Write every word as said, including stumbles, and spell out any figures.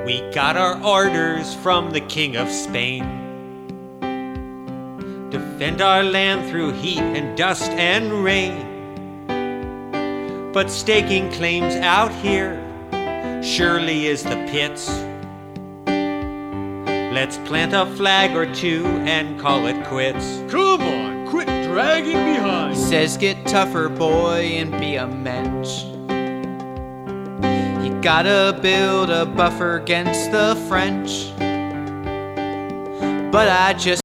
We got our orders from the King of Spain. Defend our land through heat and dust and rain. But staking claims out here surely is the pits. Let's plant a flag or two and call it quits. Come on, quit dragging behind. He says get tougher, boy, and be a mensch. You gotta build a buffer against the French. But I just